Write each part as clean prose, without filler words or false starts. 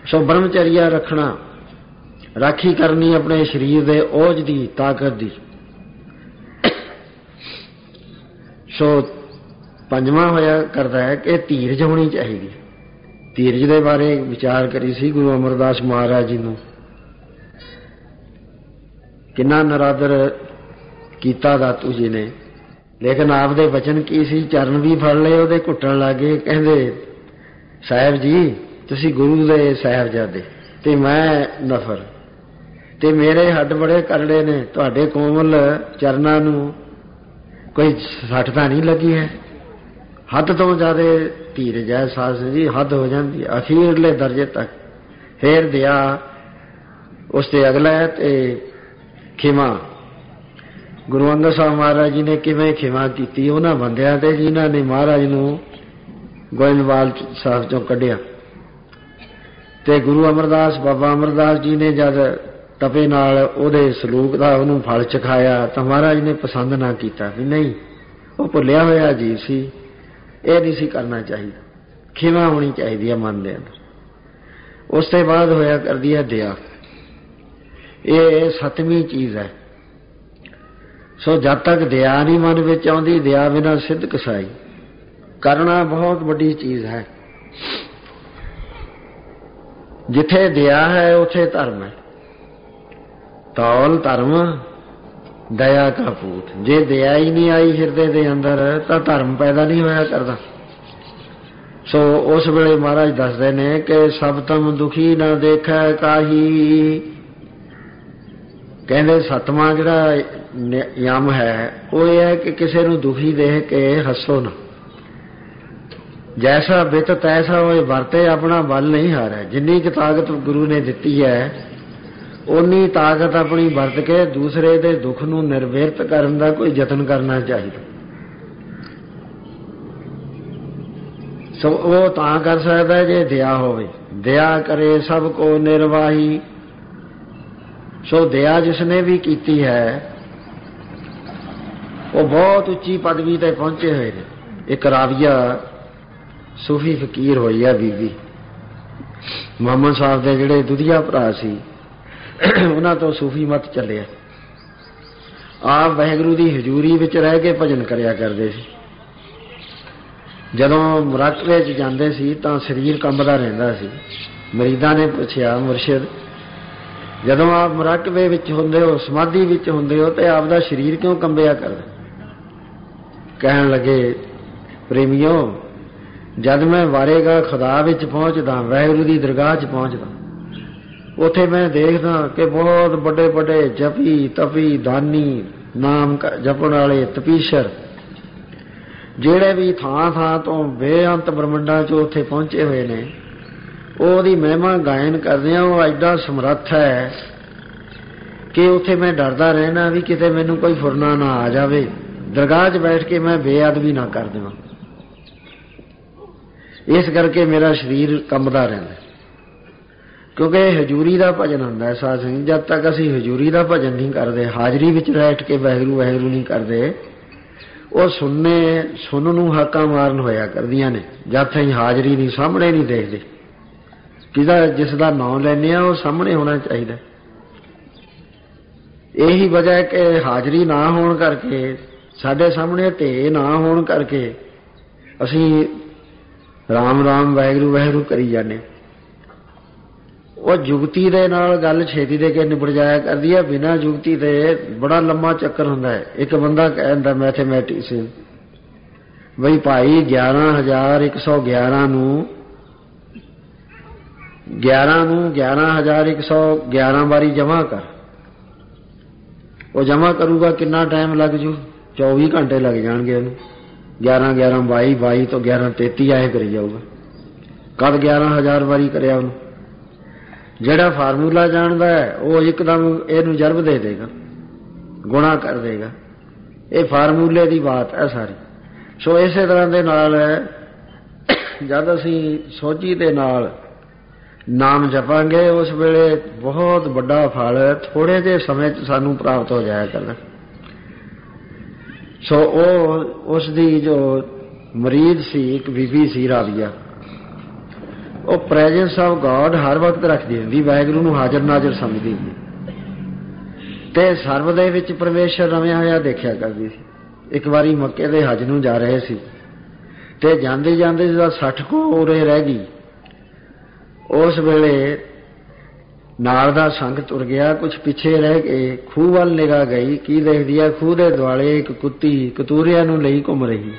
सो ब्रह्मचर्या रखना, राखी करनी अपने शरीर दे ओज दी, ताकत दी। सो पंजवां होया करता है कि धीरज होनी चाहिए। धीरज के बारे विचार करी सी गुरु अमरदास महाराज जी ने, किन्ना नरादर कीता दातू जी ने, लेकिन आपदे वचन की सी, चरण भी फड़ लए, ओहदे घुट्टण लगे, कहंदे साहब जी तुसी गुरु दे साहिबजादे ते मैं नफर, ते मेरे हड्ड बड़े करड़े ने, तुहाडे कोमल चरनां नूं कोई सट तां नहीं लगी है। हद तो ज्यादा धीरज है साध संगत जी, हद हो जाती है अखीरले दर्जे तक। फिर दया, उससे अगला है ते खिमा। गुरु अंगद साहब महाराज जी ने किवें खिमा की उन्हां बंदियां ते जिन्हां ने महाराज नूं गोइंदवाल साहब चों कढिया। ते गुरु अमरदास बाबा अमरदास जी ने जद तपे नाल ओहदे सलूक दा उहनूं फल चखाया तो महाराज ने पसंद ना कीता, भी नहीं वो भुलिया होया जी सी, ये नहीं सी करना चाहिए। खिमा होनी चाहिए मन दे अंदर। उसके बाद होया कर दिया दया, ये सतवीं चीज है। सो जब तक दया नहीं मन विच आउंदी, दया बिना सिद्ध कसाई करना बहुत बड़ी चीज है। जिथे दया है उथे धर्म है। तौल धर्म दया का पूत। जे दया ही नहीं आई हिरदे दे अंदर तो धर्म पैदा नहीं होया करता। सो उस वेले महाराज दसदे ने कि सब तम दुखी ना देखै काही। कहते सतवां जिहड़ा यम है वो ये है कि किसी नूं दुखी देख के हसो ना। जैसा बित तैसा होए वरते, अपना बल नहीं हारे। जिन्नी की ताकत गुरु ने दिती है उन्नी ताकत अपनी वरत के दूसरे दे दुख नूं निर्विरत करन दा कोई यतन करना चाहिए। सो वो तां कर सकता है जे दया होवे। दया करे सब को निर्वाही। सो दया जिसने भी कीती है वो बहुत उच्ची पदवी ते पहुंचे हुए ने। एक राविया सूफी फकीर होई है बीबी मोहम्मद साहब दे जिहड़े दुधिया भरा सी, उन्हां तो सूफी मत चलिया। आप वाहिगुरू दी हजूरी विच रह के भजन करया करदे सी। जदों मुराकबे च जांदे सी तां शरीर कंबदा रहिंदा सी। मरीदां ने पुछया, मुरशिद जदों आप मुराकबे विच हुंदे हो, समाधि विच हुंदे हो, ते आपदा शरीर क्यों कंबिया करदा? कहण लगे, प्रेमियो जद मैं वारेगा खुदा विच पहुंचदा, वाहिगुरू दी दरगाह च पहुंचदा, उथे मैं देखदा कि बहुत बड़े बड़े जपी तपी दानी नाम जपण वाले तपीशर ਜਿਹੜੇ भी ਥਾਂ ਥਾਂ ਤੋਂ ਬੇਅੰਤ ਬ੍ਰਹਮੰਡਾਂ 'ਚ ਉੱਥੇ ਪਹੁੰਚੇ ਹੋਏ ਨੇ, ਉਹਦੀ ਮਹਿਮਾ ਗਾਇਨ ਕਰਦੇ ਆ। ਉਹ ਐਡਾ ਸਮਰੱਥ ਹੈ ਕਿ ਉੱਥੇ ਮੈਂ ਡਰਦਾ ਰਹਿਣਾ ਵੀ ਕਿਤੇ ਮੈਨੂੰ ਕੋਈ ਫੁਰਨਾ ਨਾ ਆ ਜਾਵੇ, ਦਰਗਾਹ 'ਚ ਬੈਠ ਕੇ ਮੈਂ ਬੇਅਦਬੀ ਨਾ ਕਰ ਦੇਵਾਂ। ਇਸ ਕਰਕੇ ਮੇਰਾ ਸਰੀਰ ਕੰਬਦਾ ਰਹਿੰਦਾ, ਕਿਉਂਕਿ ਹਜ਼ੂਰੀ ਦਾ ਭਜਨ ਹੁੰਦਾ ਸਾਧ ਸੰਗਤ। ਜਦ ਤੱਕ ਅਸੀਂ ਹਜ਼ੂਰੀ ਦਾ ਭਜਨ ਨਹੀਂ ਕਰਦੇ, ਹਾਜ਼ਰੀ ਵਿੱਚ ਬੈਠ ਕੇ ਵਾਹਿਗੁਰੂ ਵਾਹਿਗੁਰੂ ਨਹੀਂ ਕਰਦੇ, ਉਹ ਸੁਣਨ ਨੂੰ ਹਾਕਾਂ ਮਾਰਨ ਹੋਇਆ ਕਰਦੀਆਂ ਨੇ। ਜਦ ਤਾਈਂ ਹਾਜ਼ਰੀ ਨਹੀਂ, ਸਾਹਮਣੇ ਨਹੀਂ ਦੇਖਦੇ। ਕਿਹਦਾ ਜਿਸ ਦਾ ਨਾਂ ਲੈਂਦੇ ਆ ਉਹ ਸਾਹਮਣੇ ਹੋਣਾ ਚਾਹੀਦਾ। ਇਹੀ ਵਜ੍ਹਾ ਹੈ ਕਿ ਹਾਜ਼ਰੀ ਨਾ ਹੋਣ ਕਰਕੇ, ਸਾਡੇ ਸਾਹਮਣੇ ਧੇ ਨਾ ਹੋਣ ਕਰਕੇ ਅਸੀਂ ਰਾਮ ਰਾਮ ਵਾਹਿਗੁਰੂ ਵਾਹਿਗੁਰੂ ਕਰੀ ਜਾਂਦੇ। ਉਹ ਜੁਗਤੀ ਦੇ ਨਾਲ ਗੱਲ ਛੇਤੀ ਦੇ ਕੇ ਨਿਬੜ ਜਾਇਆ ਕਰਦੀ ਹੈ। ਬਿਨਾਂ ਜੁਗਤੀ ਦੇ ਬੜਾ ਲੰਮਾ ਚੱਕਰ ਹੁੰਦਾ ਹੈ। ਇੱਕ ਬੰਦਾ ਕਹਿੰਦਾ ਮੈਥਮੈਟਿਕਸ ਬਈ ਭਾਈ 11,111 ਨੂੰ 11,111 ਵਾਰੀ ਜਮ੍ਹਾਂ ਕਰ। ਉਹ ਜਮ੍ਹਾਂ ਕਰੂਗਾ ਕਿੰਨਾ ਟਾਈਮ ਲੱਗ ਜੂ? 24 ਘੰਟੇ ਲੱਗ ਜਾਣਗੇ ਉਹਨੂੰ। 11,11 22 22 ਤੋਂ 11,33 ਆਏ ਕਰੀ ਜਾਊਗਾ। ਕਦ 11,000 ਵਾਰੀ ਕਰਿਆ ਉਹਨੂੰ? ਜਿਹੜਾ ਫਾਰਮੂਲਾ ਜਾਣਦਾ ਹੈ ਉਹ ਇੱਕਦਮ ਇਹਨੂੰ ਜਰਬ ਦੇ ਦੇਗਾ, ਗੁਣਾ ਕਰ ਦੇਗਾ। ਇਹ ਫਾਰਮੂਲੇ ਦੀ ਬਾਤ ਹੈ ਸਾਰੀ। ਸੋ ਇਸੇ ਤਰ੍ਹਾਂ ਦੇ ਨਾਲ ਜਦ ਅਸੀਂ ਸੋਝੀ ਦੇ ਨਾਲ ਨਾਮ ਜਪਾਂਗੇ ਉਸ ਵੇਲੇ ਬਹੁਤ ਵੱਡਾ ਫਲ ਥੋੜੇ ਜਿਹੇ ਸਮੇਂ 'ਚ ਸਾਨੂੰ ਪ੍ਰਾਪਤ ਹੋ ਜਾਇਆ ਕਰਦਾ। ਸੋ ਉਹ ਉਸ ਦੀ ਜੋ ਮਰੀਦ ਸੀ, ਇੱਕ ਬੀਬੀ ਸੀ ਰਾਵੀਆ, ਉਹ ਪ੍ਰੈਜੈਂਸ ਆਫ ਗॉड ਹਰ ਵਕਤ ਰੱਖਦੀ ਹੁੰਦੀ, ਵਾਹਿਗੁਰੂ ਨੂੰ ਹਾਜ਼ਰ ਨਾਜ਼ਰ ਸਮਝਦੀ ਹੁੰਦੀ, ਤੇ ਸਰਬ ਦੇ ਵਿੱਚ ਪਰਮੇਸ਼ਰ ਰਮਿਆ ਹੋਇਆ ਦੇਖਿਆ ਕਰਦੀ ਸੀ। ਇੱਕ ਵਾਰੀ ਮੱਕੇ ਦੇ ਹਜ ਨੂੰ ਜਾ ਰਹੇ ਸੀ ਤੇ ਜਾਂਦੇ ਜਾਂਦੇ ਜਿਹਦਾ 60 ਕੋ ਉਰੇ ਰਹਿ ਗਈ। ਉਸ ਵੇਲੇ ਨਾਲ ਦਾ ਸੰਗ ਤੁਰ ਗਿਆ, ਕੁਛ ਪਿੱਛੇ ਰਹਿ ਕੇ ਖੂਹ ਵੱਲ ਨਿਗਾਹ ਗਈ। ਕੀ ਦੇਖਦੀ ਹੈ? ਖੂਹ ਦੇ ਦੁਆਲੇ ਇੱਕ ਕੁੱਤੀ ਕਤੂਰਿਆਂ ਨੂੰ ਲਈ ਘੁੰਮ ਰਹੀ।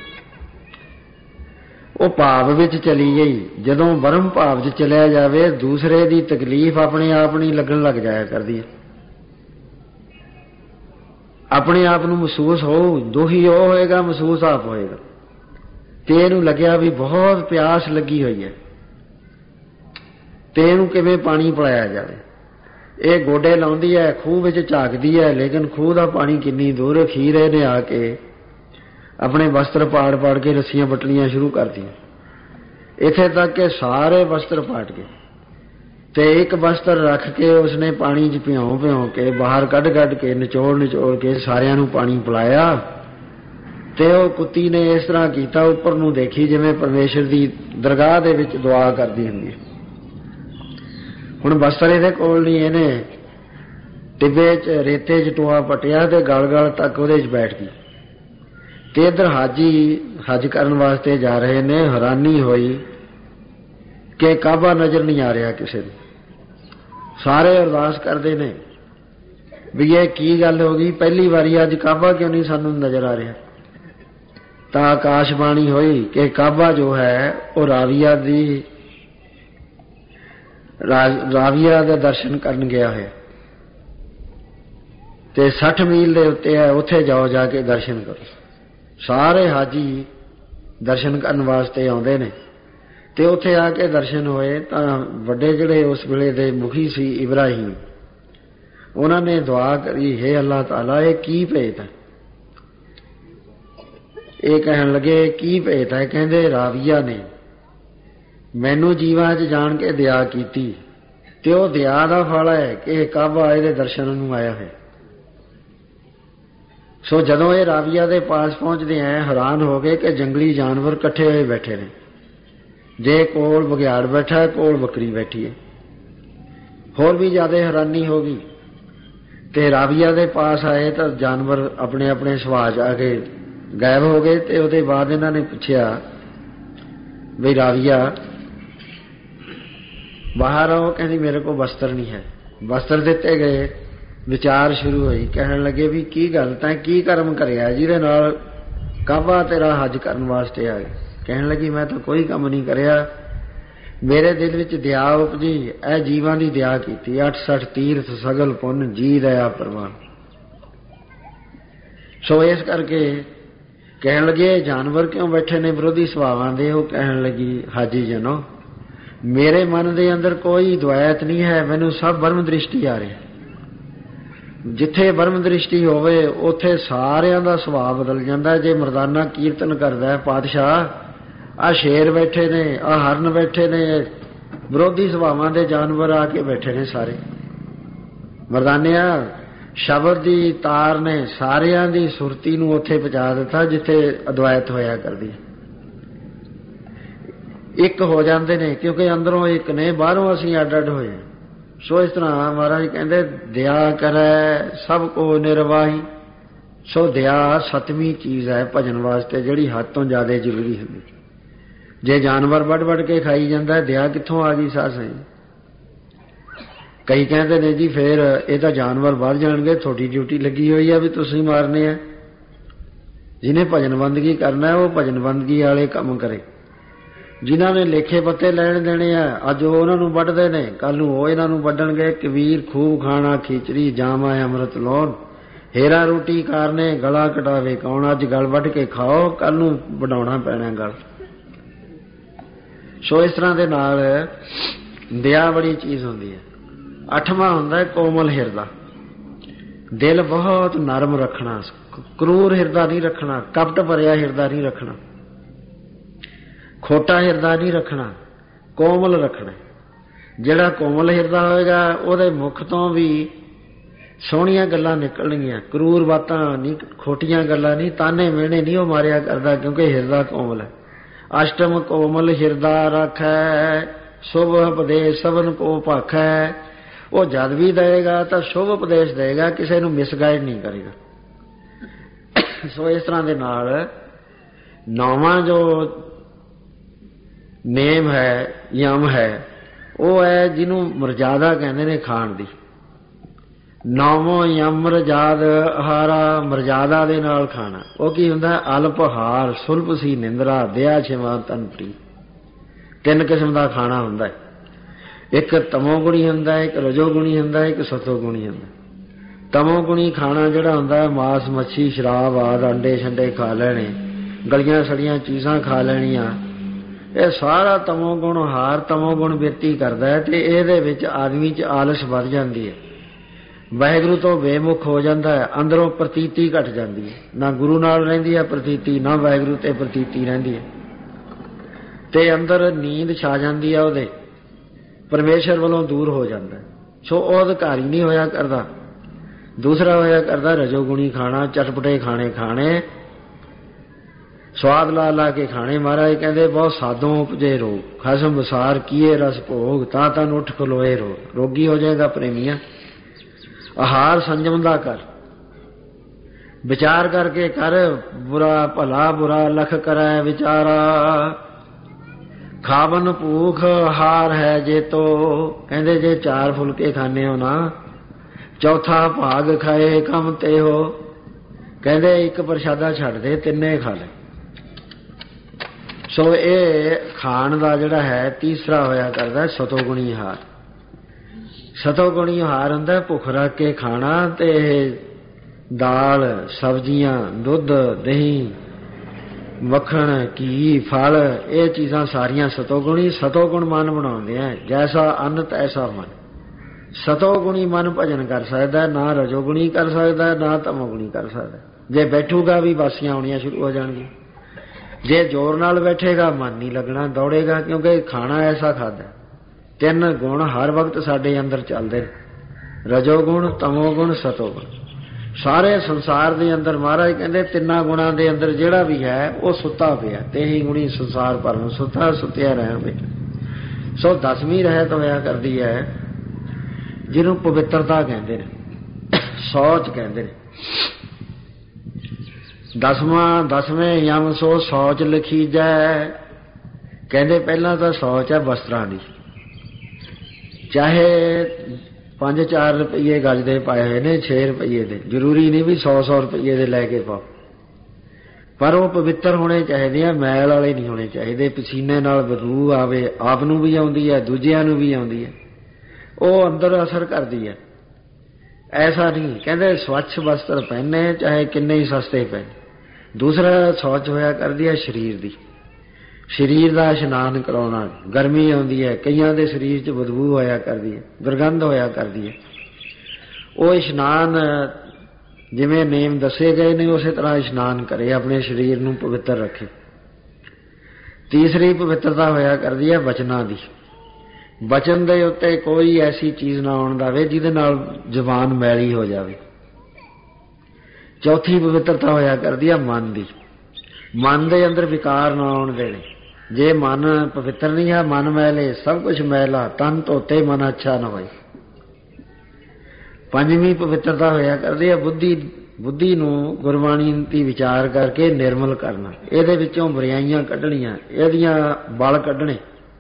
ਉਹ ਭਾਵ ਵਿੱਚ ਚਲੀ ਗਈ। ਜਦੋਂ ਬਰਮ ਭਾਵ 'ਚ ਚਲਿਆ ਜਾਵੇ, ਦੂਸਰੇ ਦੀ ਤਕਲੀਫ ਆਪਣੇ ਆਪ ਨਹੀਂ ਲੱਗਣ ਲੱਗ ਜਾਇਆ ਕਰਦੀ ਹੈ। ਆਪਣੇ ਆਪ ਨੂੰ ਮਹਿਸੂਸ ਹੋਊ, ਦੁਖੀ ਉਹ ਹੋਏਗਾ, ਮਹਿਸੂਸ ਆਪ ਹੋਏਗਾ। ਤੇ ਇਹਨੂੰ ਲੱਗਿਆ ਵੀ ਬਹੁਤ ਪਿਆਸ ਲੱਗੀ ਹੋਈ ਹੈ ਤੇ ਇਹਨੂੰ ਕਿਵੇਂ ਪਾਣੀ ਪਿਲਾਇਆ ਜਾਵੇ। ਇਹ ਗੋਡੇ ਲਾਉਂਦੀ ਹੈ, ਖੂਹ ਵਿੱਚ ਝਾਕਦੀ ਹੈ, ਲੇਕਿਨ ਖੂਹ ਦਾ ਪਾਣੀ ਕਿੰਨੀ ਦੂਰ। ਅਖੀਰ ਇਹਨੇ ਆ ਕੇ ਆਪਣੇ ਵਸਤਰ ਪਾੜ ਪਾੜ ਕੇ ਰੱਸੀਆਂ ਵੱਟਣੀਆਂ ਸ਼ੁਰੂ ਕਰਦੀਆਂ, ਇੱਥੇ ਤੱਕ ਕਿ ਸਾਰੇ ਵਸਤਰ ਪਾਟ ਗਏ। ਤੇ ਇੱਕ ਵਸਤਰ ਰੱਖ ਕੇ ਉਸਨੇ ਪਾਣੀ 'ਚ ਭਿਉਂ ਕੇ ਬਾਹਰ ਕੱਢ ਕੇ ਨਿਚੋੜ ਕੇ ਸਾਰਿਆਂ ਨੂੰ ਪਾਣੀ ਪਿਲਾਇਆ। ਤੇ ਉਹ ਕੁੱਤੀ ਨੇ ਇਸ ਤਰ੍ਹਾਂ ਕੀਤਾ, ਉੱਪਰ ਨੂੰ ਦੇਖੀ ਜਿਵੇਂ ਪਰਮੇਸ਼ਰ ਦੀ ਦਰਗਾਹ ਦੇ ਵਿੱਚ ਦੁਆ ਕਰਦੀ ਹੁੰਦੀ ਹੈ। ਹੁਣ ਵਸਤਰ ਇਹਦੇ ਕੋਲ ਨਹੀਂ, ਇਹਨੇ ਟਿੱਬੇ 'ਚ ਰੇਤੇ 'ਚ ਟੋਆ ਪਟਿਆ ਤੇ ਗਲ ਤੱਕ ਉਹਦੇ 'ਚ ਬੈਠ ਗਈ। ਤੇ ਇੱਧਰ ਹਾਜੀ ਹਜ ਕਰਨ ਵਾਸਤੇ ਜਾ ਰਹੇ ਨੇ। ਹੈਰਾਨੀ ਹੋਈ ਕਿ ਕਾਬਾ ਨਜ਼ਰ ਨਹੀਂ ਆ ਰਿਹਾ ਕਿਸੇ ਨੂੰ। ਸਾਰੇ ਅਰਦਾਸ ਕਰਦੇ ਨੇ ਵੀ ਇਹ ਕੀ ਗੱਲ ਹੋ ਗਈ, ਪਹਿਲੀ ਵਾਰੀ ਅੱਜ ਕਾਬਾ ਕਿਉਂ ਨਹੀਂ ਸਾਨੂੰ ਨਜ਼ਰ ਆ ਰਿਹਾ। ਤਾਂ ਆਕਾਸ਼ਬਾਣੀ ਹੋਈ ਕਿ ਕਾਬਾ ਜੋ ਹੈ ਉਹ ਰਾਵੀਆ ਦੇ ਦਰਸ਼ਨ ਕਰਨ ਗਿਆ ਹੈ ਤੇ 60 ਮੀਲ ਦੇ ਉੱਤੇ ਹੈ, ਉੱਥੇ ਜਾਓ, ਜਾ ਕੇ ਦਰਸ਼ਨ ਕਰੋ। ਸਾਰੇ ਹਾਜੀ ਦਰਸ਼ਨ ਕਰਨ ਵਾਸਤੇ ਆਉਂਦੇ ਨੇ ਤੇ ਉੱਥੇ ਆ ਕੇ ਦਰਸ਼ਨ ਹੋਏ ਤਾਂ ਵੱਡੇ ਜਿਹੜੇ ਉਸ ਵੇਲੇ ਦੇ ਮੁਖੀ ਸੀ ਇਬਰਾਹੀਮ, ਉਹਨਾਂ ਨੇ ਦੁਆ ਕਰੀ, ਹੇ ਅੱਲਾਹ ਤਾਲਾ, ਇਹ ਕੀ ਭੇਤ ਹੈ? ਇਹ ਕਹਿਣ ਲੱਗੇ ਕੀ ਭੇਤ ਹੈ? ਕਹਿੰਦੇ ਰਾਵੀਆ ਨੇ ਮੈਨੂੰ ਜੀਵਾਂ 'ਚ ਜਾਣ ਕੇ ਦਇਆ ਕੀਤੀ ਤੇ ਉਹ ਦਇਆ ਦਾ ਫਲ ਹੈ ਕਿ ਕਾਬਾ ਇਹਦੇ ਦਰਸ਼ਨ ਨੂੰ ਆਇਆ ਹੈ। ਸੋ ਜਦੋਂ ਇਹ ਰਾਵੀਆ ਦੇ ਪਾਸ ਪਹੁੰਚਦੇ ਐ, ਹੈਰਾਨ ਹੋ ਗਏ ਕਿ ਜੰਗਲੀ ਜਾਨਵਰ ਇਕੱਠੇ ਹੋਏ ਬੈਠੇ ਨੇ। ਜੇ ਕੋਲ ਬਘਿਆੜ ਬੈਠਾ, ਕੋਲ ਬੱਕਰੀ ਬੈਠੀ ਹੈ। ਹੋਰ ਵੀ ਜ਼ਿਆਦਾ ਹੈਰਾਨੀ ਹੋ ਗਈ। ਤੇ ਰਾਵੀਆ ਦੇ ਪਾਸ ਆਏ ਤਾਂ ਜਾਨਵਰ ਆਪਣੇ ਆਪਣੇ ਸੁਭਾਅ 'ਚ ਆ ਕੇ ਗਾਇਬ ਹੋ ਗਏ। ਤੇ ਉਹਦੇ ਬਾਅਦ ਇਹਨਾਂ ਨੇ ਪੁੱਛਿਆ ਵੀ ਰਾਵੀਆ ਬਾਹਰ ਆਓ। ਕਹਿੰਦੀ ਮੇਰੇ ਕੋਲ ਵਸਤਰ ਨਹੀਂ ਹੈ। ਵਸਤਰ ਦਿੱਤੇ ਗਏ। ਵਿਚਾਰ ਸ਼ੁਰੂ ਹੋਈ। ਕਹਿਣ ਲੱਗੇ ਵੀ ਕੀ ਗੱਲ, ਤੈਂ ਕੀ ਕਰਮ ਕਰਿਆ ਜਿਹਦੇ ਨਾਲ ਕਾਬਾ ਤੇਰਾ ਹਜ ਕਰਨ ਵਾਸਤੇ ਆ ਗਿਆ? ਕਹਿਣ ਲੱਗੀ ਮੈਂ ਤਾਂ ਕੋਈ ਕੰਮ ਨਹੀਂ ਕਰਿਆ, ਮੇਰੇ ਦਿਲ ਵਿੱਚ ਦਇਆ ਉਪਜੀ, ਇਹ ਜੀਵਾਂ ਦੀ ਦਇਆ ਕੀਤੀ। 68 ਤੀਰਥ ਸਗਲ ਪੁੰਨ ਜੀ ਦਇਆ ਪ੍ਰਵਾਨ। ਸੋ ਇਸ ਕਰਕੇ ਕਹਿਣ ਲੱਗੇ ਜਾਨਵਰ ਕਿਉਂ ਬੈਠੇ ਨੇ ਵਿਰੋਧੀ ਸੁਭਾਵਾਂ ਦੇ? ਉਹ ਕਹਿਣ ਲੱਗੀ ਹਾਜੀ ਜਨੋ, ਮੇਰੇ ਮਨ ਦੇ ਅੰਦਰ ਕੋਈ ਦੁਆਇਤ ਨਹੀਂ ਹੈ, ਮੈਨੂੰ ਸਭ ਬ੍ਰਹਮ ਦ੍ਰਿਸ਼ਟੀ ਆ ਰਹੀ। ਜਿੱਥੇ ਬ੍ਰਹਮ ਦ੍ਰਿਸ਼ਟੀ ਹੋਵੇ ਉੱਥੇ ਸਾਰਿਆਂ ਦਾ ਸੁਭਾਅ ਬਦਲ ਜਾਂਦਾ। ਜੇ ਮਰਦਾਨਾ ਕੀਰਤਨ ਕਰਦਾ ਪਾਤਸ਼ਾਹ, ਆਹ ਸ਼ੇਰ ਬੈਠੇ ਨੇ, ਆਹ ਹਰਨ ਬੈਠੇ ਨੇ, ਵਿਰੋਧੀ ਸੁਭਾਵਾਂ ਦੇ ਜਾਨਵਰ ਆ ਕੇ ਬੈਠੇ ਨੇ ਸਾਰੇ। ਮਰਦਾਨਿਆਂ ਸ਼ਬਦ ਦੀ ਤਾਰ ਨੇ ਸਾਰਿਆਂ ਦੀ ਸੁਰਤੀ ਨੂੰ ਉੱਥੇ ਪਹੁੰਚਾ ਦਿੱਤਾ ਜਿੱਥੇ ਅਦਵੈਤ ਹੋਇਆ ਕਰਦੀ। ਇੱਕ ਹੋ ਜਾਂਦੇ ਨੇ ਕਿਉਂਕਿ ਅੰਦਰੋਂ ਇੱਕ ਨੇ, ਬਾਹਰੋਂ ਅਸੀਂ ਅੱਡ ਅੱਡ ਹੋਏ। ਸੋ ਇਸ ਤਰ੍ਹਾਂ ਮਹਾਰਾਜ ਕਹਿੰਦੇ ਦਇਆ ਕਰੈ ਸਭ ਕੋ ਨਿਰਵਾਹੀ। ਸੋ ਦਇਆ 7ਵੀਂ ਚੀਜ਼ ਹੈ ਭਜਨ ਵਾਸਤੇ, ਜਿਹੜੀ ਹੱਦ ਤੋਂ ਜ਼ਿਆਦਾ ਜ਼ਰੂਰੀ ਹੁੰਦੀ। ਜੇ ਜਾਨਵਰ ਵੱਢ ਕੇ ਖਾਈ ਜਾਂਦਾ, ਦਇਆ ਕਿੱਥੋਂ ਆ ਗਈ ਸਾਹ ਸਹੀ? ਕਈ ਕਹਿੰਦੇ ਨੇ ਜੀ ਫੇਰ ਇਹ ਤਾਂ ਜਾਨਵਰ ਵੱਧ ਜਾਣਗੇ, ਤੁਹਾਡੀ ਡਿਊਟੀ ਲੱਗੀ ਹੋਈ ਹੈ ਵੀ ਤੁਸੀਂ ਮਾਰਨੇ ਆ। ਜਿਹਨੇ ਭਜਨ ਬੰਦਗੀ ਕਰਨਾ ਉਹ ਭਜਨ ਬੰਦਗੀ ਵਾਲੇ ਕੰਮ ਕਰੇ। ਜਿਨ੍ਹਾਂ ਨੇ ਲੇਖੇ ਪੱਤੇ ਲੈਣ ਦੇਣੇ ਆ, ਅੱਜ ਉਹ ਉਹਨਾਂ ਨੂੰ ਵੱਢਦੇ ਨੇ, ਕੱਲ ਨੂੰ ਉਹ ਇਹਨਾਂ ਨੂੰ ਵੱਢਣਗੇ। ਕਬੀਰ ਖੂਬ ਖਾਣਾ ਖਿਚੜੀ ਜਾਮਾ ਅੰਮ੍ਰਿਤ ਲੋਨ, ਹੇਰਾ ਰੋਟੀ ਕਾਰਨੇ ਗਲਾ ਕਟਾਵੇ ਕੌਣ। ਅੱਜ ਗਲ ਵੱਢ ਕੇ ਖਾਓ, ਕੱਲ ਨੂੰ ਵਡਾਉਣਾ ਪੈਣਾ ਗਲ। ਸੋ ਇਸ ਤਰ੍ਹਾਂ ਦੇ ਨਾਲ ਦਇਆ ਬੜੀ ਚੀਜ਼ ਹੁੰਦੀ ਹੈ। 8ਵਾਂ ਹੁੰਦਾ ਕੋਮਲ ਹਿਰਦਾ, ਦਿਲ ਬਹੁਤ ਨਰਮ ਰੱਖਣਾ, ਕਰੂਰ ਹਿਰਦਾ ਨਹੀਂ ਰੱਖਣਾ, ਕਪਟ ਭਰਿਆ ਹਿਰਦਾ ਨਹੀਂ ਰੱਖਣਾ, ਖੋਟਾ ਹਿਰਦਾ ਨਹੀਂ ਰੱਖਣਾ, ਕੋਮਲ ਰੱਖਣਾ। ਜਿਹੜਾ ਕੋਮਲ ਹਿਰਦਾ ਹੋਏਗਾ ਉਹਦੇ ਮੁਖ ਤੋਂ ਵੀ ਸੋਹਣੀਆਂ ਗੱਲਾਂ ਨਿਕਲਣਗੀਆਂ, ਕਰੂਰ ਬਾਤਾਂ ਨਹੀਂ, ਖੋਟੀਆਂ ਗੱਲਾਂ ਨਹੀਂ, ਤਾਨੇ ਮਿਹਣੇ ਨਹੀਂ ਉਹ ਮਾਰਿਆ ਕਰਦਾ, ਕਿਉਂਕਿ ਹਿਰਦਾ ਕੋਮਲ ਹੈ। ਅਸ਼ਟਮ ਕੋਮਲ ਹਿਰਦਾ ਰੱਖੈ शुभ उपदेश सबन को भाखै। वो जद भी देगा तो शुभ उपदेश देगा, किसी को मिसगाइड नहीं करेगा। सो इस तरह के नाल नौवां जो नेम है, यम है, वो है जिन्हों मर्यादा कहते ने खाण दी। नौवों यम मर्याद आहारा, मर्यादा दे नाल खाना। वो की हुंदा है? अल्प आहार, सुलभ सी निंद्रा, दया छिवा तन प्रीत। 3 किस्म का खाना हुंदा है। एक तमोगुणी हुंदा है, एक रजोगुणी हुंदा है, एक सतोगुणी हुंदा है। तमोगुणी खाना जिहड़ा हुंदा है, मांस मच्छी शराब आदि अंडे छंडे खा लेने, गलियां सड़ियां चीज़ां खा लैणियां, ये सारा तमोगुण आहार तमोगुण बिरती करदा है। ते इहदे विच आदमी च आलस वध जांदी है, वाहिगुरू तो बेमुख हो जाता है, अंदरों प्रतीति घट जाती है। ना गुरु नाल रहिंदी है प्रतीति, ना वाहिगुरू ते प्रतीति रहिंदी है, ते अंदर नींद छा जाती है, उहदे परमेश्वर वालों दूर हो जाता है। सो वो अधिकारी नहीं होया करदा। दूसरा होया करदा रजोगुणी खाना, चटपटे खाने खाने, स्वाद ला ला के खाने। महाराज कहते बहुत साधों उपजे रोग, खसम विसार किए रस भोग, ता तन उठ खलोए रोग। रोगी हो जाएगा प्रेमिया। आहार संयम दा कर, विचार करके कर, बुरा भला बुरा लख करै विचारा। खावन भूख आहार है जे तो, कहते जे 4 फुलके खाने हो ना, चौथा भाग खाए कम ते हो। कहते 1 प्रशादा छड़ दे, 3 खा ले। सो ये खाण का जिहड़ा है तीसरा होया करदा सतोगुणी आहार। सतोगुणी आहार हुंदा भुख रख के खाना, ते दाल सब्जियां दुध दही मक्खण घी फल, ये चीज़ां सारियां सतोगुणी। सतोगुण मन बनाउंदे हैं, जैसा अन्न तैसा मन। सतोगुणी मन भजन कर सकदा, ना रजोगुणी कर सकदा, ना तमोगुणी कर सकदा। जे बैठूगा भी बासियां आउणियां शुरू हो जाणगियां, जे जोर नाल बैठेगा मन नहीं लगना, दौड़ेगा, क्योंकि खाना ऐसा खादा। 3 गुण हर वक्त साडे अंदर चलदे ने, रजोगुण तमोगुण सतोगुण। सारे संसार दे अंदर महाराज कहते 3 गुणां दे अंदर जिहड़ा भी है वो सुता पिया, तेही गुणी संसार भरम सुता, सुत्या रहण विच। सो 10वीं रहत होया करदी है, जिन्हों पवित्रता कहते हैं, सौच कहते हैं। 10वें यम सो सौच लखीजै। कहते पहला तो सौच है वस्त्रां दी, चाहे 5-4 रुपये गज दे पाए हुए ने, 6 रुपये दे, जरूरी नहीं भी 100-100 रुपये दे लैके पाओ, पर वो पवित्र होने चाहिए, मैल वाले नहीं होने चाहिए। पसीने नाल बदबू आवे, आप नूं भी आउंदी है, दूजियां नूं भी आउंदी है, वो अंदर असर करती है। ऐसा नहीं, कहते स्वच्छ वस्त्र पहने, चाहे किन्ने ही सस्ते पहने। दूसरा सौच होया करदी है शरीर दी, शरीर का इशनान कराउणा। गर्मी आउंदी है, कईयां दे शरीर च बदबू होया करदी है, दुर्गंध होया करदी है। वो इशनान जिवें नेम दसे गए ने, उस तरह इशनान करे, अपने शरीर नूं पवित्र रखे। तीसरी पवित्रता होया करदी है वचनां दी। वचन दे उत्ते कोई ऐसी चीज़ ना आउण देवे जिहदे नाल जुबान मैली हो जावे। चौथी पवित्रता होया करदी है मन दी। मन दे अंदर विकार ना आउण देने। जे मन पवित्र नहीं है, मन मैले, सब कुछ मैला, तन धोते मन अच्छा न होए। 5वीं पवित्रता होया करदी है बुद्धि। बुद्धि नूं गुरबाणी दी विचार करके निर्मल करना, इहदे विचों बुराइयां कढणियां, इहदियां बल कढणे।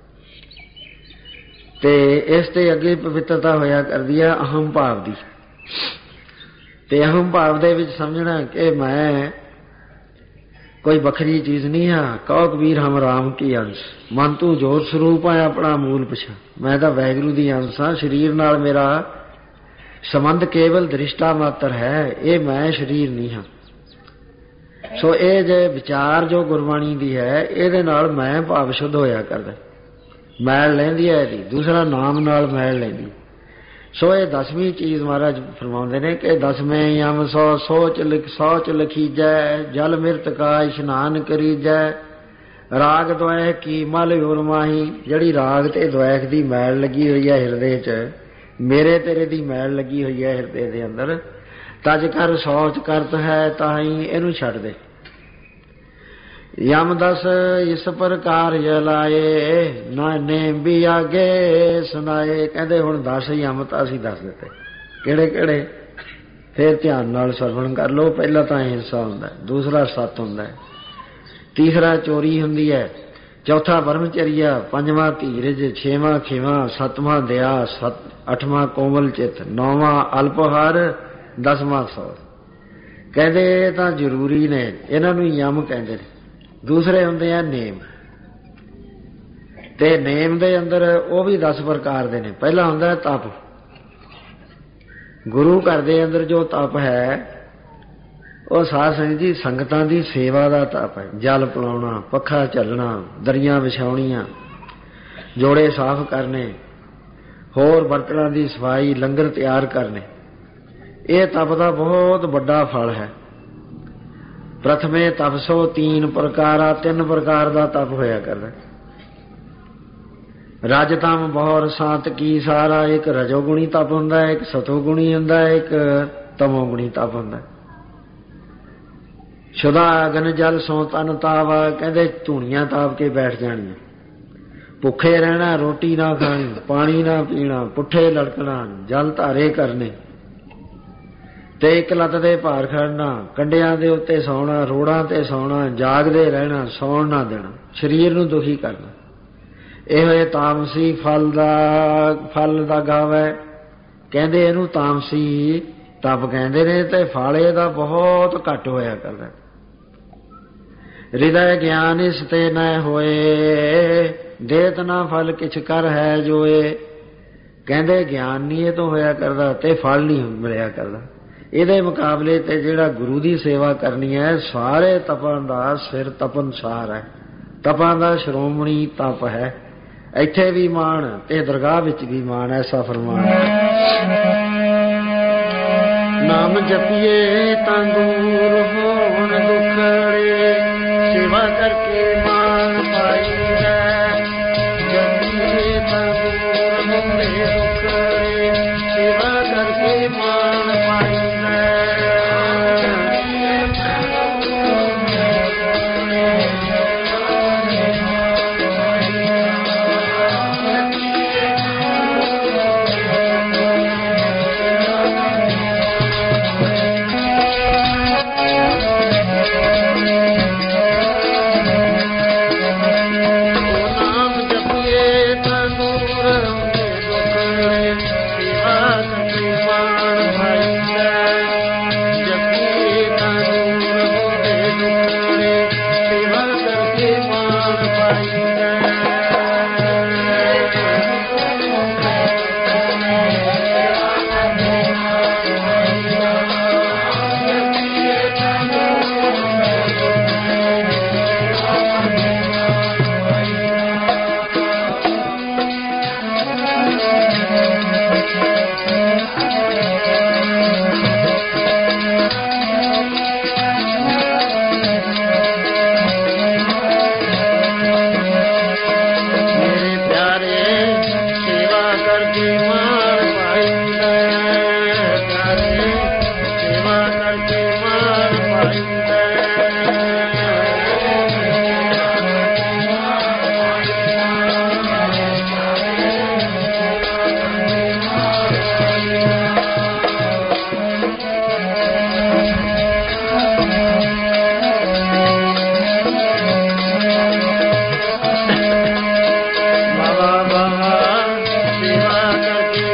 ते इस ते अगे पवित्रता होया करदी है अहम भाव दी। ते अहम भाव दे विच समझना कि मैं कोई बखरी चीज नहीं है। कहो कबीर हम राम की अंश, मन तू जोत स्वरूप है अपना मूल पिछा। मैं तो वाहिगुरू दी अंश हाँ, शरीर नाल मेरा संबंध केवल दृष्टा मात्र है, ये मैं शरीर नहीं हाँ। सो ये जे विचार जो गुरबाणी दी है, इहदे नाल मैं भाव शुद्ध होया करदा, मैल लैंदी है इहदी। दूसरा नाम नाल मैल लैंदी। सो ये 10वीं चीज महाराज फरमाउंदे ने कि 10वें यम सो सौच लखीजै, जल मिर्त का इशनान करीजै, राग द्वैख की मल उरमाही। जिहड़ी राग ते द्वैख दी मैल लगी हुई है हिरदे च, मेरे तेरे दी मैल लगी हुई है हिरदे दे अंदर, तज कर सौच करत है ताही इहनूं छड्ड दे। यम दस इस प्रकार जलाए ना नेम भी आगे सुनाए। कहते हुण 10 यम तां असीं दस दिते, किहड़े किहड़े? फिर ध्यान नाल सरवण कर लो। पहला तां हिंसा हुंदा, दूसरा सत हुंदा, तीसरा चोरी हुंदी है, चौथा ब्रह्मचर्या, पंजवां धीरज, छेवां खिवा, सतवां दया, अठवां कोमल चित, नौवां अल्पहार, 10वां सौर। कहते तां जरूरी ने, इन्हां नूं यम कहंदे ने। दूसरे हुंदे आ नेम, ते नेम दे अंदर वो भी 10 प्रकार दे ने। पहला हुंदा तप, गुरु घर दे अंदर जो तप है वो साध संगत जी संगतां दी सेवा दा तप है। जल पिलाउणा, पक्खा झलना, दरियां विछाउणियां, जोड़े साफ करने, होर बर्तनां दी सफाई, लंगर तैयार करने, ये तप दा बहुत बड़ा फल है। प्रथमे तपसो 3 प्रकार, 3 प्रकार का तप होया करदा। राजतम बहुर सांत की सारा, एक रजोगुणी तप हुंदा, एक सतोगुणी हुंदा, एक तमोगुणी तप हुंदा। शुदा अगन जल सो तन तावा। कहते धूणियां ताप के बैठ जानियां, भुखे रहना, रोटी ना खानी, पानी ना पीना, पुठे लड़कना, जल धारे करने, ते एक लत दे भार खड़ना, कंडियां दे उत्ते सौना, रोड़ां ते सौना, जागदे रहना, सौण ना देना, शरीर नूं दुखी करना। ਇਹ ਤਾਮਸੀ फल दा गावे। कहंदे इहनूं तामसी तप कहंदे ने, ते फल इहदा बहुत घट होया करदा। हृदय ज्ञान इस ते न होए, देत ना फल किछ कर है जोए। कहंदे ज्ञान नहीं ये तो होया करदा, ते फल नहीं मिलिया करदा। ਇਹਦੇ ਮੁਕਾਬਲੇ ਤੇ ਜਿਹੜਾ ਗੁਰੂ ਦੀ ਸੇਵਾ ਕਰਨੀ ਹੈ, ਸਾਰੇ ਤਪਾਂ ਦਾ ਸਿਰ ਤਪਨਸਾਰ ਹੈ, ਤਪਾਂ ਦਾ ਸ਼੍ਰੋਮਣੀ ਤਪ ਹੈ। ਇੱਥੇ ਵੀ ਮਾਣ ਤੇ ਦਰਗਾਹ ਵਿੱਚ ਵੀ ਮਾਣ, ਐਸਾ ਫਰਮਾਨ। ਨਾਮ ਜਪੀਏ ਤਾਂ ਦੂਰ ਹੋਣ ਦੁਖੜੇ, ਸੇਵਾ ਕਰਕੇ ਮਾਣ ਪਾਈਦਾ। ਜਪੀਏ ਤਾਂ ਦੂਰ ਹੋਣੇ ਦੁਖੜੇ, ਸੇਵਾ ਕਰਕੇ ਮਾਣ ਪਾਈਦਾ। सेवा करके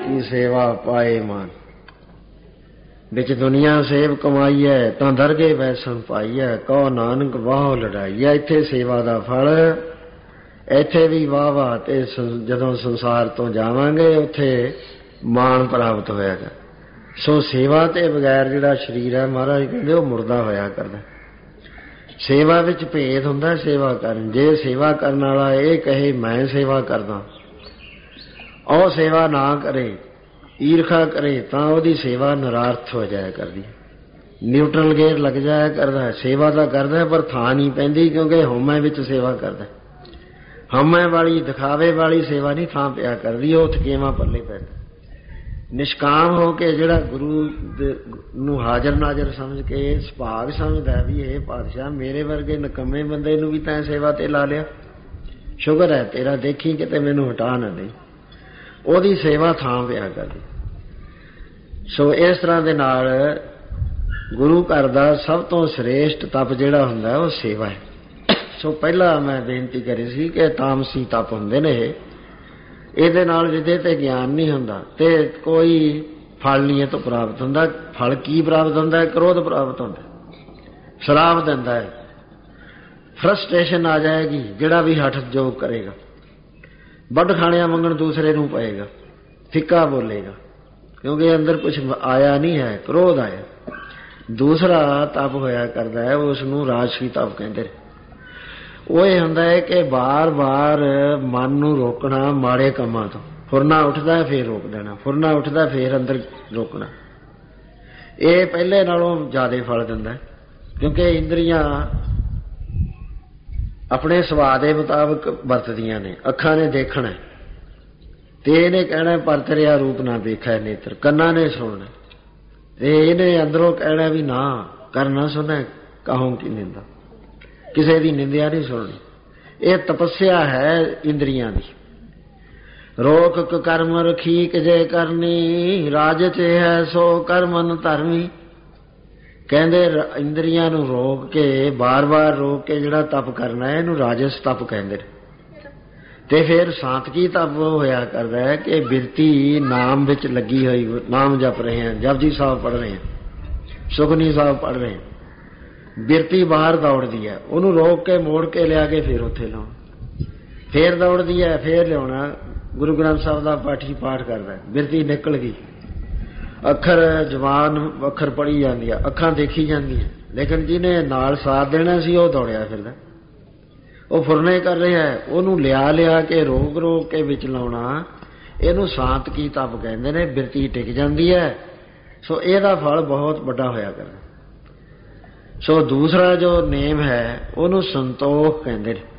की सेवा पाए मान। बिच दुनिया सेव कमाई है तां दरगे वैसन पाई है, कहो नानक वाह लड़ाई है। इत्थे सेवा दा फल, ਇੱਥੇ ਵੀ ਵਾਹ ਤੇ ਜਦੋਂ ਸੰਸਾਰ ਤੋਂ ਜਾਵਾਂਗੇ ਉੱਥੇ ਮਾਣ ਪ੍ਰਾਪਤ ਹੋਇਆਗਾ। ਸੋ ਸੇਵਾ ਤੇ ਬਗੈਰ ਜਿਹੜਾ ਸਰੀਰ ਹੈ ਮਹਾਰਾਜ ਕਹਿੰਦੇ ਉਹ ਮੁਰਦਾ ਹੋਇਆ ਕਰਦਾ। ਸੇਵਾ ਵਿੱਚ ਭੇਦ ਹੁੰਦਾ ਸੇਵਾ ਕਰਨ। ਜੇ ਸੇਵਾ ਕਰਨ ਵਾਲਾ ਇਹ ਕਹੇ ਮੈਂ ਸੇਵਾ ਕਰਦਾ, ਉਹ ਸੇਵਾ ਨਾ ਕਰੇ, ਈਰਖਾ ਕਰੇ, ਤਾਂ ਉਹਦੀ ਸੇਵਾ ਨਿਰਾਰਥ ਹੋ ਜਾਇਆ ਕਰਦੀ, ਨਿਊਟਰਲ ਗੇਅਰ ਲੱਗ ਜਾਇਆ ਕਰਦਾ। ਸੇਵਾ ਤਾਂ ਕਰਦਾ ਪਰ ਥਾਂ ਨਹੀਂ ਪੈਂਦੀ, ਕਿਉਂਕਿ ਹਉਮੈ ਵਿੱਚ ਸੇਵਾ ਕਰਦਾ। ਹਉਮੈ ਵਾਲੀ ਦਿਖਾਵੇ ਵਾਲੀ ਸੇਵਾ ਨਹੀਂ ਥਾਂ ਪਿਆ ਕਰਦੀ, ਉਹ ਥਕੇਵਾਂ ਪੱਲੇ ਪੈਂਦਾ। ਨਿਸ਼ਕਾਮ ਹੋ ਕੇ ਜਿਹੜਾ ਗੁਰੂ ਨੂੰ ਹਾਜ਼ਰ ਨਾਜ਼ਰ ਸਮਝ ਕੇ ਸੁਭਾਗ ਸਮਝਦਾ ਵੀ ਇਹ ਪਾਤਸ਼ਾਹ ਮੇਰੇ ਵਰਗੇ ਨਕੰਮੇ ਬੰਦੇ ਨੂੰ ਵੀ ਤੈਂ ਸੇਵਾ ਤੇ ਲਾ ਲਿਆ, ਸ਼ੁਕਰ ਹੈ ਤੇਰਾ, ਦੇਖੀ ਕਿਤੇ ਮੈਨੂੰ ਹਟਾ ਨਾ ਦੇ, ਉਹਦੀ ਸੇਵਾ ਥਾਂ ਪਿਆ ਕਰਦੀ। ਸੋ ਇਸ ਤਰ੍ਹਾਂ ਦੇ ਨਾਲ ਗੁਰੂ ਘਰ ਦਾ ਸਭ ਤੋਂ ਸ੍ਰੇਸ਼ਟ ਤਪ ਜਿਹੜਾ ਹੁੰਦਾ ਉਹ ਸੇਵਾ ਹੈ। ਸੋ ਪਹਿਲਾਂ ਮੈਂ ਬੇਨਤੀ ਕਰੀ ਸੀ ਕਿ ਤਾਮਸੀ ਤਪ ਹੁੰਦੇ ਨੇ, ਇਹਦੇ ਨਾਲ ਵਿਦੇ ਤੇ ਗਿਆਨ ਨਹੀਂ ਹੁੰਦਾ ਤੇ ਕੋਈ ਫਲ ਨਹੀਂ ਇਹ ਤੋਂ ਪ੍ਰਾਪਤ ਹੁੰਦਾ। ਫਲ ਕੀ ਪ੍ਰਾਪਤ ਹੁੰਦਾ? ਕ੍ਰੋਧ ਪ੍ਰਾਪਤ ਹੁੰਦਾ, ਸ਼ਰਾਬ ਦਿੰਦਾ ਹੈ, ਫਰਸਟ੍ਰੇਸ਼ਨ ਆ ਜਾਏਗੀ। ਜਿਹੜਾ ਵੀ ਹੱਠ ਜੋਗ ਕਰੇਗਾ, ਵੱਢ ਖਾਣਿਆਂ ਮੰਗਣ ਦੂਸਰੇ ਨੂੰ ਪਏਗਾ, ਫਿੱਕਾ ਬੋਲੇਗਾ, ਕਿਉਂਕਿ ਅੰਦਰ ਕੁਝ ਆਇਆ ਨਹੀਂ ਹੈ, ਕ੍ਰੋਧ ਆਇਆ। ਦੂਸਰਾ ਤਪ ਹੋਇਆ ਕਰਦਾ ਹੈ, ਉਸ ਨੂੰ ਰਾਜਸੀ ਤਪ ਕਹਿੰਦੇ ਨੇ। ਉਹ ਇਹ ਹੁੰਦਾ ਹੈ ਕਿ ਬਾਰ-ਬਾਰ ਮਨ ਨੂੰ ਰੋਕਣਾ ਮਾੜੇ ਕੰਮਾਂ ਤੋਂ। ਫੁਰਨਾ ਉੱਠਦਾ ਫੇਰ ਰੋਕ ਦੇਣਾ, ਫੁਰਨਾ ਉੱਠਦਾ ਫੇਰ ਅੰਦਰ ਰੋਕਣਾ। ਇਹ ਪਹਿਲੇ ਨਾਲੋਂ ਜ਼ਿਆਦਾ ਫਲ ਦਿੰਦਾ, ਕਿਉਂਕਿ ਇੰਦਰੀਆਂ ਆਪਣੇ ਸੁਭਾਅ ਦੇ ਮੁਤਾਬਕ ਵਰਤਦੀਆਂ ਨੇ। ਅੱਖਾਂ ਨੇ ਦੇਖਣਾ ਤੇ ਇਹਨੇ ਕਹਿਣਾ ਪਰਤਰਿਆ ਰੂਪ ਨਾ ਵੇਖਿਆ ਨੇਤਰ, ਕੰਨਾਂ ਨੇ ਸੁਣਨਾ ਤੇ ਇਹਨੇ ਅੰਦਰੋਂ ਕਹਿਣਾ ਵੀ ਨਾ ਕਰਨਾ ਸੁਣਨਾ ਕਹੋਂ ਕੀ ਨਿੰਦਾ, ਕਿਸੇ ਦੀ ਨਿੰਦਿਆ ਨਹੀਂ ਸੁਣਨੀ। ਇਹ ਤਪੱਸਿਆ ਹੈ ਇੰਦਰੀਆਂ ਦੀ। ਰੋਕ ਕਰਮ ਰਖੀ ਜੇ ਕਰਨੀ, ਰਾਜ ਚ ਹੈ ਸੋ ਕਰਮਨ ਧਰਮੀ। ਕਹਿੰਦੇ ਇੰਦਰੀਆਂ ਨੂੰ ਰੋਕ ਕੇ, ਬਾਰ-ਬਾਰ ਰੋਕ ਕੇ ਜਿਹੜਾ ਤਪ ਕਰਨਾ ਇਹਨੂੰ ਰਾਜਸ ਤਪ ਕਹਿੰਦੇ ਨੇ। ਤੇ ਫਿਰ ਸਾਤਕੀ ਤਪ ਹੋਇਆ ਕਰਦਾ ਹੈ ਕਿ ਬਿਰਤੀ ਨਾਮ ਵਿੱਚ ਲੱਗੀ ਹੋਈ, ਨਾਮ ਜਪ ਰਹੇ ਹਾਂ, ਜਪਜੀ ਸਾਹਿਬ ਪੜ੍ਹ ਰਹੇ ਹਾਂ, ਸੁਖਨੀ ਸਾਹਿਬ ਪੜ੍ਹ ਰਹੇ ਹਾਂ, ਬਿਰਤੀ ਬਾਹਰ ਦੌੜਦੀ ਹੈ, ਉਹਨੂੰ ਰੋਕ ਕੇ ਮੋੜ ਕੇ ਲਿਆ ਕੇ ਫਿਰ ਉੱਥੇ ਲਾਉਣਾ, ਫੇਰ ਦੌੜਦੀ ਹੈ, ਫੇਰ ਲਿਆਉਣਾ। ਗੁਰੂ ਗ੍ਰੰਥ ਸਾਹਿਬ ਦਾ ਪਾਠੀ ਪਾਠ ਕਰਦਾ, ਬਿਰਤੀ ਨਿਕਲ ਗਈ, ਅੱਖਰ ਜ਼ਬਾਨ ਅੱਖਰ ਪੜ੍ਹੀ ਜਾਂਦੀ ਹੈ, ਅੱਖਾਂ ਦੇਖੀ ਜਾਂਦੀਆਂ, ਲੇਕਿਨ ਜਿਹਨੇ ਨਾਲ ਸਾਥ ਦੇਣਾ ਸੀ ਉਹ ਦੌੜਿਆ ਫਿਰਦਾ, ਉਹ ਫੁਰਨੇ ਕਰ ਰਿਹਾ, ਉਹਨੂੰ ਲਿਆ ਕੇ ਰੋਕ ਕੇ ਵਿੱਚ ਲਾਉਣਾ। ਇਹਨੂੰ ਸਾਤਕੀ ਤਪ ਕਹਿੰਦੇ ਨੇ। ਬਿਰਤੀ ਟਿਕ ਜਾਂਦੀ ਹੈ। ਸੋ ਇਹਦਾ ਫਲ ਬਹੁਤ ਵੱਡਾ ਹੋਇਆ ਕਰਦਾ। ਸੋ ਦੂਸਰਾ ਜੋ ਨੇਮ ਹੈ ਉਹਨੂੰ ਸੰਤੋਖ ਕਹਿੰਦੇ ਨੇ।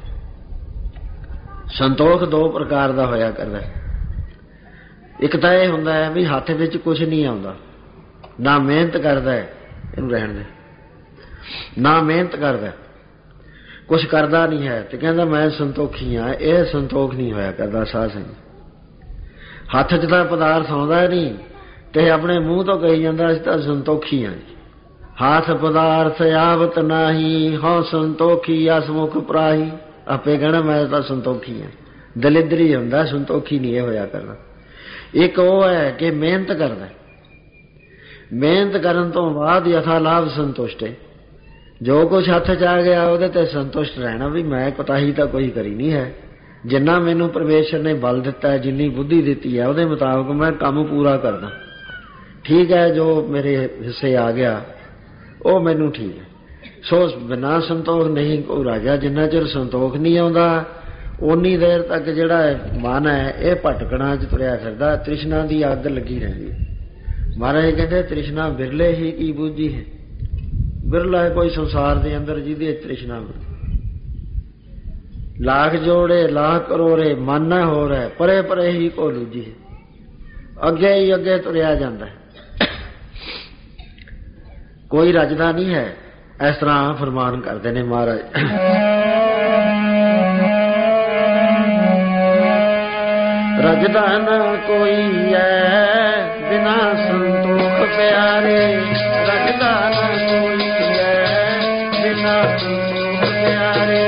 ਸੰਤੋਖ ਦੋ ਪ੍ਰਕਾਰ ਦਾ ਹੋਇਆ ਕਰਦਾ। ਇੱਕ ਤਾਂ ਇਹ ਹੁੰਦਾ ਹੈ ਵੀ ਹੱਥ ਵਿੱਚ ਕੁਝ ਨਹੀਂ ਆਉਂਦਾ, ਨਾ ਮਿਹਨਤ ਕਰਦਾ ਹੈ, ਇਹਨੂੰ ਰਹਿਣ ਦੇ, ਨਾ ਮਿਹਨਤ ਕਰਦਾ, ਕੁਛ ਕਰਦਾ ਨਹੀਂ ਹੈ ਤੇ ਕਹਿੰਦਾ ਮੈਂ ਸੰਤੋਖੀ ਹਾਂ। ਇਹ ਸੰਤੋਖ ਨਹੀਂ ਹੋਇਆ ਕਰਦਾ ਸਾਧ ਸੰਗਤ। ਹੱਥ 'ਚ ਤਾਂ ਪਦਾਰਥ ਆਉਂਦਾ ਨਹੀਂ ਤੇ ਆਪਣੇ ਮੂੰਹ ਤੋਂ ਕਹੀ ਜਾਂਦਾ ਅਸੀਂ ਤਾਂ ਸੰਤੋਖੀ ਹਾਂ। ਹਾਥ ਪਦਾਰਥ ਆਵਤ ਨਾਹੀ, ਹਉ ਸੰਤੋਖੀ ਅਸਮੁਖ ਪ੍ਰਾਹੀ। ਆਪੇ ਕਹਿਣਾ ਮੈਂ ਤਾਂ ਸੰਤੋਖੀ ਹਾਂ। ਦਲਿਦਰੀ ਹੁੰਦਾ, ਸੰਤੋਖੀ ਨਹੀਂ ਇਹ ਹੋਇਆ ਕਰਦਾ। ਇੱਕ ਉਹ ਹੈ ਕਿ ਮਿਹਨਤ ਕਰਦਾ, ਮਿਹਨਤ ਕਰਨ ਤੋਂ ਬਾਅਦ ਯਥਾ ਲਾਭ ਸੰਤੁਸ਼ਟ ਹੈ। ਜੋ ਕੁਛ ਹੱਥ 'ਚ ਆ ਗਿਆ ਉਹਦੇ ਤੇ ਸੰਤੁਸ਼ਟ ਰਹਿਣਾ ਵੀ ਮੈਂ ਕੋਤਾਹੀ ਤਾਂ ਕੋਈ ਕਰੀ ਨਹੀਂ ਹੈ। ਜਿੰਨਾ ਮੈਨੂੰ ਪਰਮੇਸ਼ਰ ਨੇ ਬਲ ਦਿੱਤਾ, ਜਿੰਨੀ ਬੁੱਧੀ ਦਿੱਤੀ ਹੈ, ਉਹਦੇ ਮੁਤਾਬਕ ਮੈਂ ਕੰਮ ਪੂਰਾ ਕਰਦਾ। ਠੀਕ ਹੈ, ਜੋ ਮੇਰੇ ਹਿੱਸੇ ਆ ਗਿਆ ਉਹ ਮੈਨੂੰ ਠੀਕ ਹੈ। ਸੋ ਬਿਨਾਂ ਸੰਤੋਖ ਨਹੀਂ ਕੋਈ ਰਾਜਾ। ਜਿੰਨਾ ਚਿਰ ਸੰਤੋਖ ਨਹੀਂ ਆਉਂਦਾ ਓਨੀ ਦੇਰ ਤੱਕ ਜਿਹੜਾ ਮਨ ਹੈ ਇਹ ਭਟਕਣਾ 'ਚ ਤੁਰਿਆ ਫਿਰਦਾ, ਤ੍ਰਿਸ਼ਨਾ ਦੀ ਅੱਗ ਲੱਗੀ ਰਹਿੰਦੀ ਹੈ। ਮਹਾਰਾਜ ਕਹਿੰਦੇ ਤ੍ਰਿਸ਼ਨਾ ਬਿਰਲੇ ਹੀ ਕੀ ਬੂਝੀ ਹੈ। ਬਿਰਲਾ ਹੈ ਕੋਈ ਸੰਸਾਰ ਦੇ ਅੰਦਰ ਜਿਹਦੀ ਤ੍ਰਿਸ਼ਨਾ ਲਾਖ ਜੋੜੇ ਲਾਖ ਕਰੋੜੇ ਮਨ ਨਾ ਹੋ ਰਿਹਾ, ਪਰੇ ਪਰੇ ਹੀ ਕੋ ਲੂਜੀ ਹੈ। ਅੱਗੇ ਹੀ ਅੱਗੇ ਤੁਰਿਆ ਜਾਂਦਾ ਹੈ, ਕੋਈ ਰੱਜਦਾ ਨਹੀਂ ਹੈ। ਇਸ ਤਰ੍ਹਾਂ ਫਰਮਾਨ ਕਰਦੇ ਨੇ ਮਹਾਰਾਜ। ਰੱਜਦਾ ਨਾ ਕੋਈ ਹੈ ਬਿਨਾ ਸੰਤੋਖ ਪਿਆਰੇ, ਰੱਜਦਾ ਨਾ ਕੋਈ ਹੈ ਬਿਨਾ ਸੰਤੋਖ ਪਿਆਰੇ।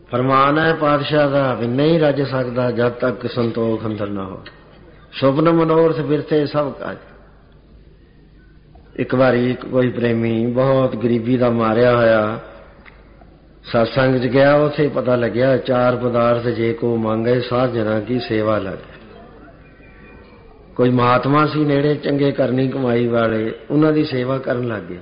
ਫਰਮਾਨ ਹੈ ਪਾਤਸ਼ਾਹ ਦਾ ਵੀ ਨਹੀਂ ਰੱਜ ਸਕਦਾ ਜਦ ਤੱਕ ਸੰਤੋਖ ਅੰਦਰ ਨਾ ਹੋ। ਸੁਪਨ ਮਨੋਰਥ ਬਿਰਥੇ ਸਭ ਕਾਜ। ਇੱਕ ਵਾਰੀ ਕੋਈ ਪ੍ਰੇਮੀ ਬਹੁਤ ਗਰੀਬੀ ਦਾ ਮਾਰਿਆ ਹੋਇਆ ਸਤਸੰਗ 'ਚ ਗਿਆ। ਉੱਥੇ ਪਤਾ ਲੱਗਿਆ ਚਾਰ ਪਦਾਰਥ ਜੇ ਕੋ ਮੰਗੇ ਸਾਧ ਜਨਾਂ ਕੀ ਸੇਵਾ ਲੱਗੇ। ਕੋਈ ਮਹਾਤਮਾ ਸੀ ਨੇੜੇ ਚੰਗੇ ਕਰਨੀ ਕਮਾਈ ਵਾਲੇ, ਉਹਨਾਂ ਦੀ ਸੇਵਾ ਕਰਨ ਲੱਗ ਗਿਆ।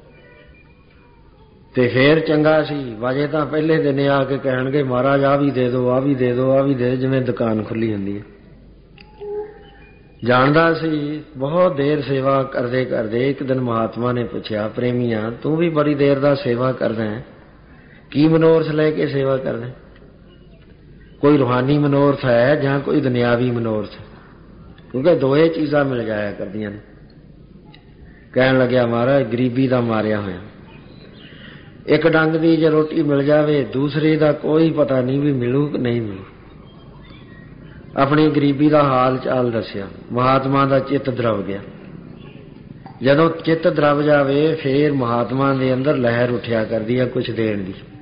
ਤੇ ਫੇਰ ਚੰਗਾ ਸੀ, ਵਜੇ ਤਾਂ ਪਹਿਲੇ ਦਿਨ ਆ ਕੇ ਕਹਿਣਗੇ ਮਹਾਰਾਜ ਆਹ ਵੀ ਦੇ ਦਿਓ, ਆਹ ਵੀ ਦੇ ਦਿਓ, ਆਹ ਵੀ ਦੇ, ਜਿਵੇਂ ਦੁਕਾਨ ਖੁੱਲੀ ਹੁੰਦੀ ਹੈ। ਜਾਣਦਾ ਸੀ। ਬਹੁਤ ਦੇਰ ਸੇਵਾ ਕਰਦੇ ਕਰਦੇ ਇੱਕ ਦਿਨ ਮਹਾਤਮਾ ਨੇ ਪੁੱਛਿਆ, ਪ੍ਰੇਮੀਆਂ ਤੂੰ ਵੀ ਬੜੀ ਦੇਰ ਦਾ ਸੇਵਾ ਕਰਦਾ ਹੈ, ਕੀ ਮਨੋਰਥ ਲੈ ਕੇ ਸੇਵਾ ਕਰਦਾ? ਕੋਈ ਰੂਹਾਨੀ ਮਨੋਰਥ ਹੈ ਜਾਂ ਕੋਈ ਦੁਨਿਆਵੀ ਮਨੋਰਥ? ਕਿਉਂਕਿ ਦੋਏ ਚੀਜ਼ਾਂ ਮਿਲ ਜਾਇਆ ਕਰਦੀਆਂ ਨੇ। ਕਹਿਣ ਲੱਗਿਆ ਮਹਾਰਾਜ ਗਰੀਬੀ ਦਾ ਮਾਰਿਆ ਹੋਇਆ, ਇੱਕ ਡੰਗ ਦੀ ਜੇ ਰੋਟੀ ਮਿਲ ਜਾਵੇ, ਦੂਸਰੀ ਦਾ ਕੋਈ ਪਤਾ ਨਹੀਂ ਵੀ ਮਿਲੂ ਕਿ ਨਹੀਂ ਮਿਲੂ। ਆਪਣੀ ਗਰੀਬੀ ਦਾ ਹਾਲ ਚਾਲ ਦੱਸਿਆ। ਮਹਾਤਮਾ ਦਾ ਚਿੱਤ ਦਰਵ ਗਿਆ। ਜਦੋਂ ਚਿੱਤ ਦਰਵ ਜਾਵੇ ਫੇਰ ਮਹਾਤਮਾ ਦੇ ਅੰਦਰ ਲਹਿਰ ਉੱਠਿਆ ਕਰਦੀ ਹੈ ਕੁਛ ਦੇਣ ਦੀ।